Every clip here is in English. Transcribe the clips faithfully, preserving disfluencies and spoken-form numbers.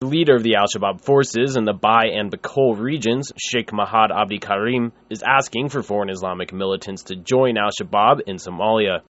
leader of the al-Shabaab forces in the Bai and Bikol regions, Sheikh Mahad Abdi Karim, is asking for foreign Islamic militants to join al-Shabaab in Somalia.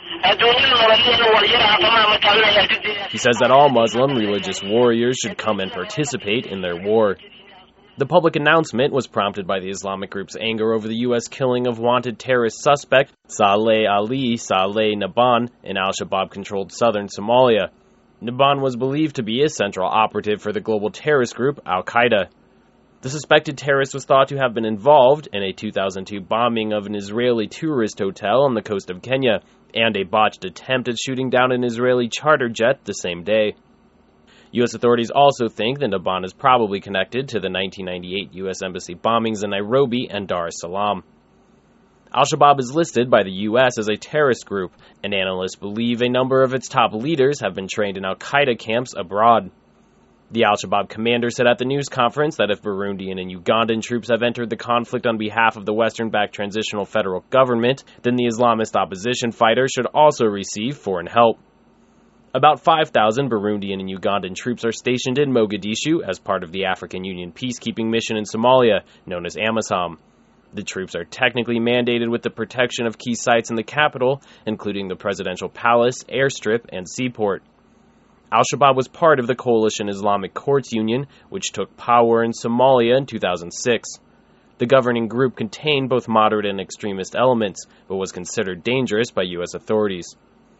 He says that all Muslim religious warriors should come and participate in their war. The public announcement was prompted by the Islamic group's anger over the U S killing of wanted terrorist suspect Saleh Ali Saleh Naban in al-Shabaab-controlled southern Somalia. Naban was believed to be a central operative for the global terrorist group Al-Qaeda. The suspected terrorist was thought to have been involved in a two thousand two bombing of an Israeli tourist hotel on the coast of Kenya and a botched attempt at shooting down an Israeli charter jet the same day. U S authorities also think that Naban is probably connected to the nineteen ninety-eight U S Embassy bombings in Nairobi and Dar es Salaam. Al-Shabaab is listed by the U S as a terrorist group, and analysts believe a number of its top leaders have been trained in al-Qaeda camps abroad. The al-Shabaab commander said at the news conference that if Burundian and Ugandan troops have entered the conflict on behalf of the Western-backed transitional federal government, then the Islamist opposition fighters should also receive foreign help. About five thousand Burundian and Ugandan troops are stationed in Mogadishu as part of the African Union peacekeeping mission in Somalia, known as AMISOM. The troops are technically mandated with the protection of key sites in the capital, including the presidential palace, airstrip, and seaport. Al-Shabaab was part of the Coalition Islamic Courts Union, which took power in Somalia in two thousand six. The governing group contained both moderate and extremist elements, but was considered dangerous by U S authorities.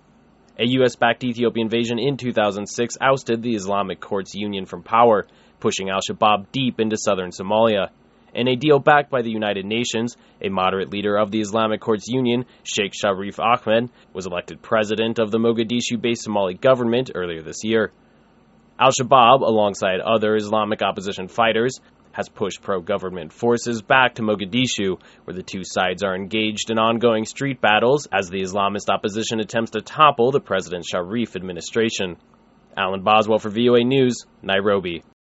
A U S-backed Ethiopian invasion in two thousand six ousted the Islamic Courts Union from power, pushing al-Shabaab deep into southern Somalia. In a deal backed by the United Nations, a moderate leader of the Islamic Courts Union, Sheikh Sharif Ahmed, was elected president of the Mogadishu-based Somali government earlier this year. Al-Shabaab, alongside other Islamic opposition fighters, has pushed pro-government forces back to Mogadishu, where the two sides are engaged in ongoing street battles as the Islamist opposition attempts to topple the President Sharif administration. Alan Boswell for V O A News, Nairobi.